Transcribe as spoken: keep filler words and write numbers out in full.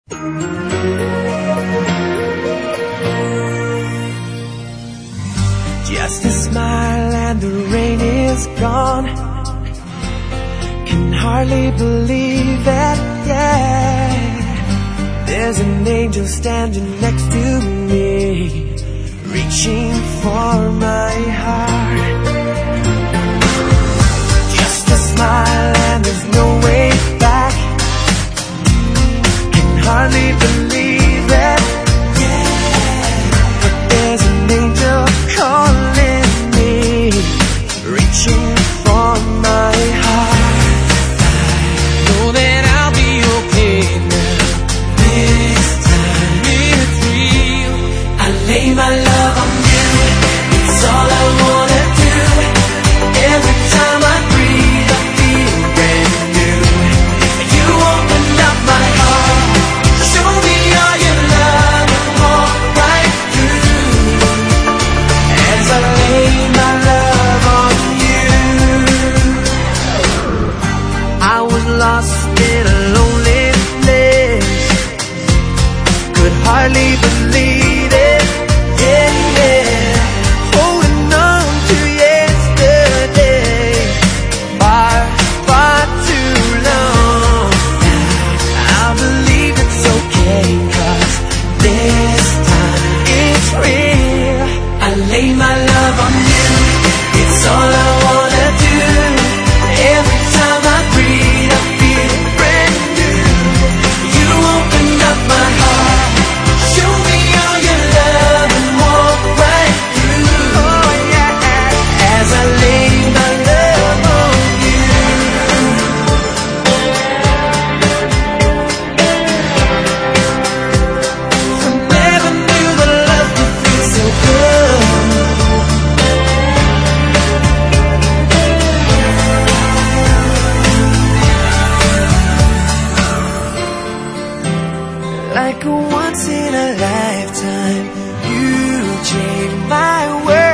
Just a smile and the rain is gone. Can hardly believe it, yeah. There's an angel standing next to me, reaching for my heart. Just a smile and there's no way back. Can hardly believe it, yeah. But there's an angel calling me, reaching for my heart. I know that I'll be okay now. This time it's real. I lay my love on you. It's all I wanna do. Every time I breathe, I feel brand new. You opened up my heart. Show me all your love and walk right through. As I lay my love on you. I was lost in a lonely place, could hardly believe it, yeah, yeah. Holding on to yesterday, far, far too long. I believe it's okay, 'cause this time it's real. I lay my love on you. It's all I wanna do. Every time I breathe, I feel brand new. You opened up my heart. Show me all your love and walk right through. Oh yeah. As I lay my love on you. I never knew the love could feel so good. Like a once in a lifetime, you changed my world.